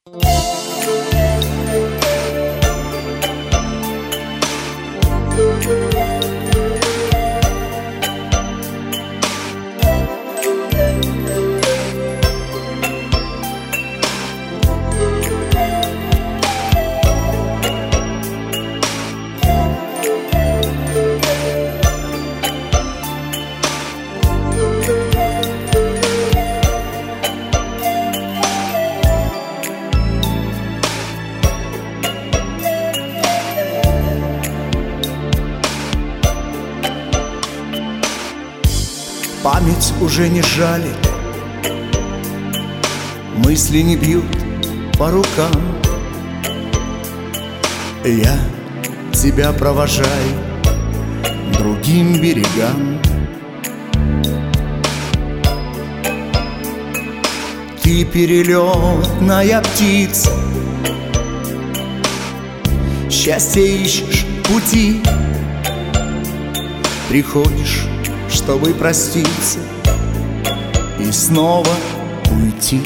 Память уже не жалит, мысли не бьют по рукам. Я тебя провожаю другим берегам. Ты перелетная птица, счастье ищешь пути. Приходишь, чтобы проститься и снова уйти.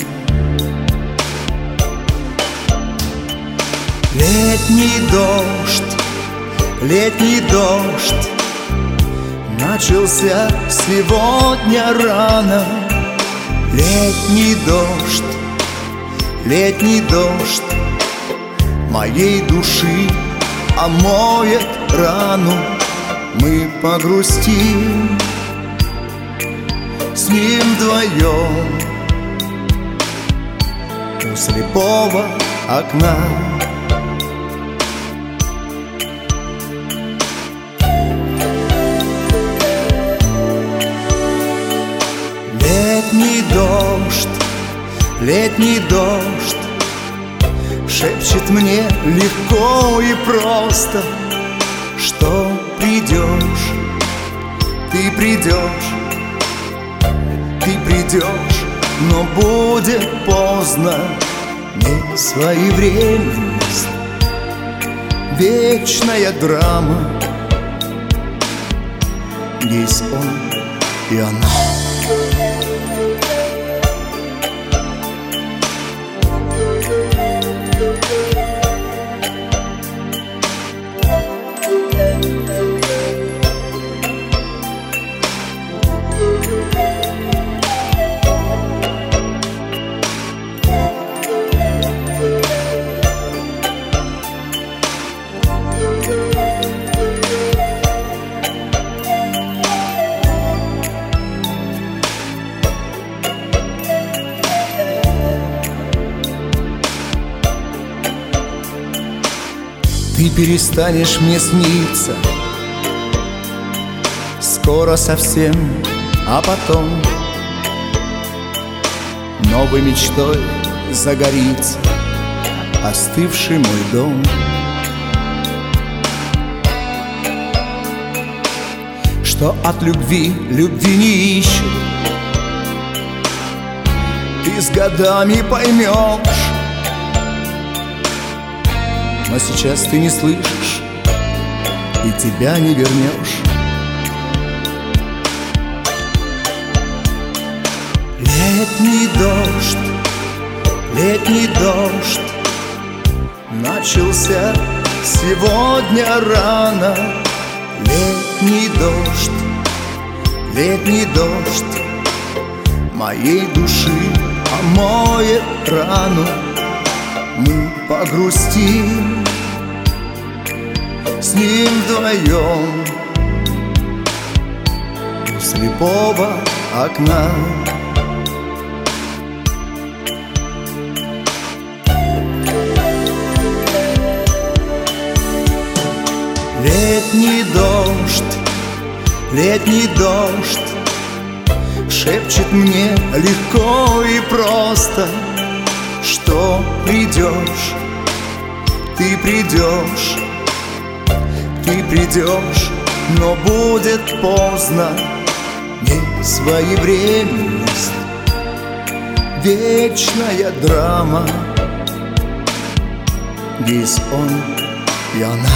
Летний дождь начался сегодня рано. Летний дождь моей души омоет рану. Мы погрустим с ним вдвоем у слепого окна. Летний дождь шепчет мне легко и просто, что придешь, ты придешь, но будет поздно. Не своевременность, вечная драма. Есть он и она. Ты перестанешь мне сниться скоро совсем, а потом новой мечтой загорится остывший мой дом. Что от любви не ищут, ты с годами поймешь. Но сейчас ты не слышишь и тебя не вернешь. Летний дождь начался сегодня рано. Летний дождь моей души омоет рану. Мы погрустим с ним вдвоем у слепого окна. Летний дождь шепчет мне легко и просто, что придешь, ты придешь, но будет поздно. Не своевременность, вечная драма. Есть он и она.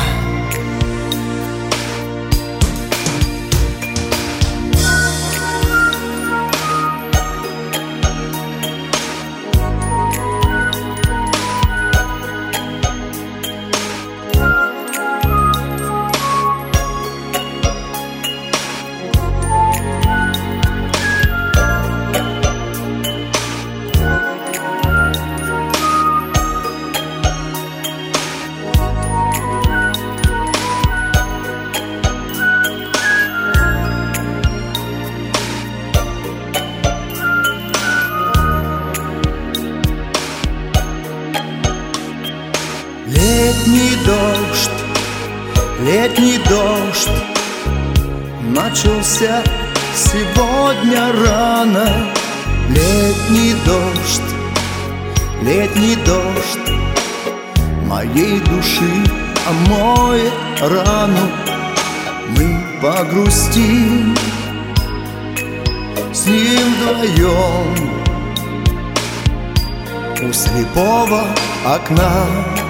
Летний дождь начался сегодня рано. Летний дождь моей души омоет рану. Мы погрустим с ним вдвоем у слепого окна.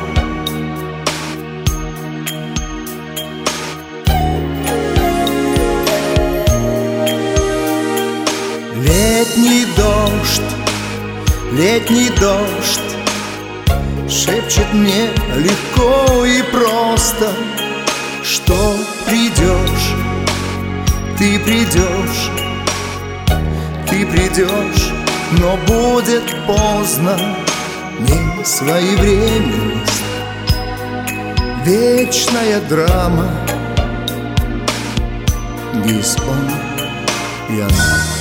Летний дождь шепчет мне легко и просто, что придешь, ты придешь, но будет поздно. Несвоевременность, вечная драма, без он и она.